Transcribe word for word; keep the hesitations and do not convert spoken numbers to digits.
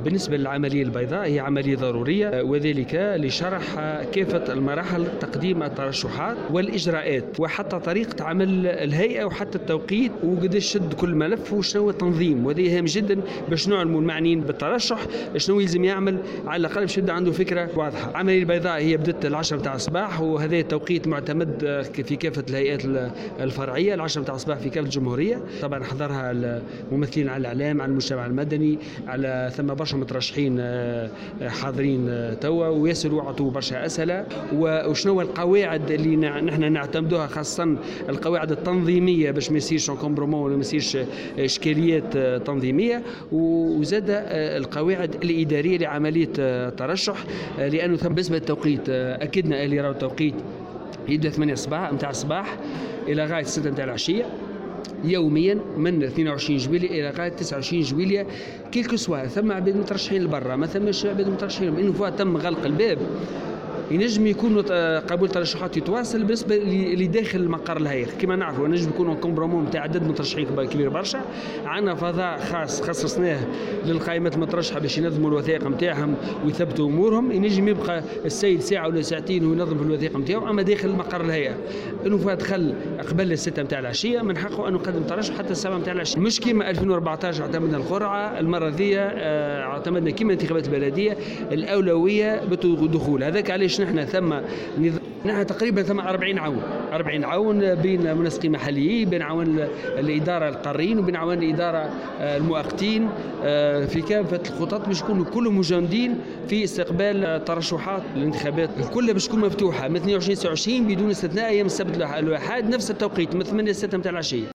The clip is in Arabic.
بالنسبة للعملية البيضاء هي عملية ضرورية، وذلك لشرح كافة المراحل تقديم الترشحات والإجراءات وحتى طريقة عمل الهيئة وحتى التوقيت وقداش شد كل ملف وشنو هو التنظيم، وهذه هام جدا باش نعلموا المعنيين بالترشح شنو يلزم يعمل، على الأقل باش يبدا عنده فكرة واضحة. العملية البيضاء هي بدت العشرة متاع الصباح، وهذا التوقيت معتمد في كافة الهيئات الفرعية العشرة متاع الصباح في كافة الجمهورية. طبعا حضرها الممثلين على الإعلام، على المجتمع المدني، على ثم برشا مترشحين حاضرين توا ويسألوا وعطوا برشا أسئلة. وشنو القواعد اللي نحن نعتمدوها، خاصة القواعد التنظيمية باش ما يصيرش كومبرومون ولا ما يصيرش إشكاليات تنظيمية، وزاد القواعد الإدارية لعملية الترشح، لأنه ثم بالنسبة للتوقيت أكدنا اللي راهو التوقيت يبدأ ثمانية الصباح متاع الصباح إلى غاية ستة متاع العشية يوميا من اثنين وعشرين جويلية إلى غاية تسعة وعشرين جويلية. كيلكو سوا ثم عباد مترشحين لبرا ما ثمش عباد مترشحين، إنه فوا تم غلق الباب ينجم يكون قبول ترشحات يتواصل بالنسبه لداخل مقر الهيئه. كما نعرفوا نجم يكونوا كومبرومون نتاع عدد مترشحين كبير برشا، عندنا فضاء خاص خصصناه للقائمات المترشحه باش ينظموا الوثائق نتاعهم ويثبتوا امورهم. ينجم يبقى السيد ساعه ولا ساعتين وينظم في الوثائق نتاعو، اما داخل مقر الهيئه انه فات دخل قبل الستة نتاع العشيه من حقه انه يقدم ترشح حتى السبعة نتاع العشيه. مش كيما ألفين وأربعطاش اعتمدنا القرعه، المره ذي اعتمدنا كيما الانتخابات البلديه الاولويه بالدخول. هذاك علاش نحن ثم نحن تقريبا ثم أربعين عون أربعين عون بين منسقين محليين، بين عوان الاداره القارين وبين عوان الاداره المؤقتين في كافه الخطط باش يكونوا كلهم مجندين في استقبال ترشحات الانتخابات. الكل باش تكون مفتوحه من اثنين وعشرين تسعة وعشرين بدون استثناء، ايام السبت الاحد نفس التوقيت من ثمانية ل ستة متاع العشيه.